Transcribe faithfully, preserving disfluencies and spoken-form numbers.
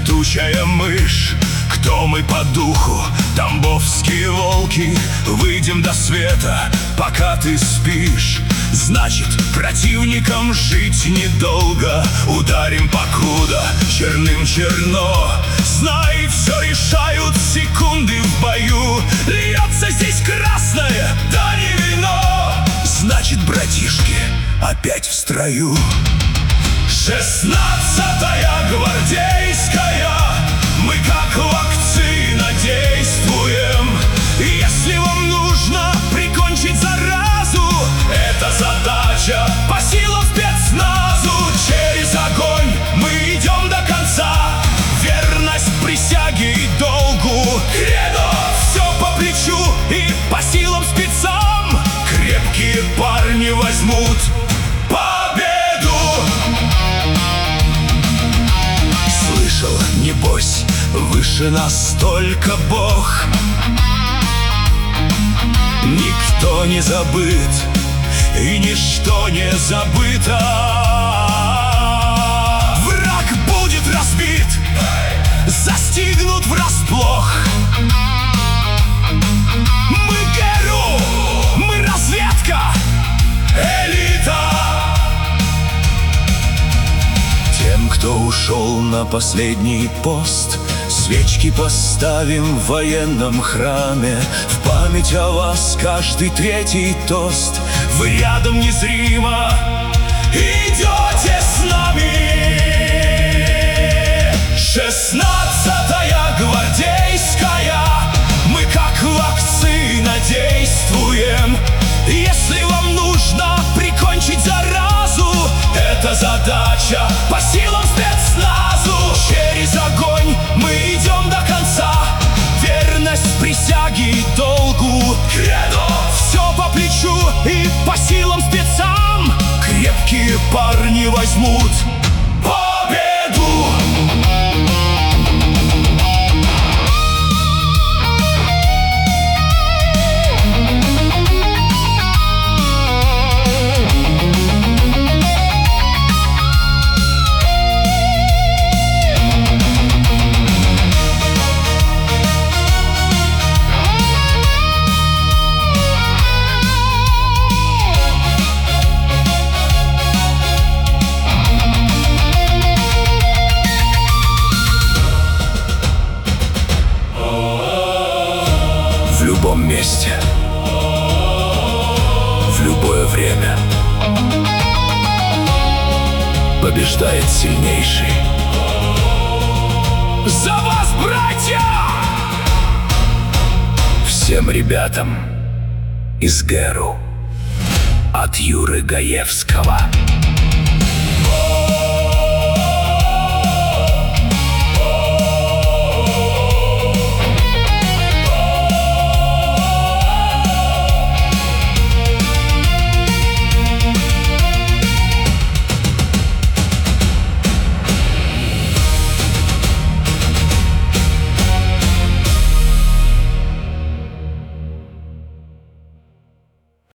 летучая мышь. Кто мы по духу? Тамбовские волки. Выйдем до света, пока ты спишь. Значит, противникам жить недолго. Ударим покуда, черным черно. Знай, все решают секунды в бою. Льется здесь красное, да не вино. Значит, братишки, опять в строю. Шестнадцатая гвардейская, мы как вакцина действуем. Если вам нужно прикончить заразу, это задача по силам спецназу. Через огонь мы идем до конца. Верность присяге и долгу. Кредо все по плечу и по силам спецам. Крепкие парни возьмут победу. Слышал, небось, выше нас только Бог. Никто не забыт и ничто не забыто. Враг будет разбит, застигнут врасплох. Мы ГРУ, мы разведка, элита. Тем, кто ушел на последний пост, свечки поставим в военном храме. В память о вас каждый третий тост. Вы рядом незримо идете с нами. Шестнадцатая гвардейская, мы как вакцина действуем. Если вам нужно прикончить заразу, это задача по силам спецназу. Через огонь мы идем до конца. Верность присяге и долгу. Кредо все по плечу и по силам спецам. Крепкие парни возьмут победу. В любом месте, в любое время побеждает сильнейший. За вас, братья! Всем ребятам из ГРУ от Юры Гаевского.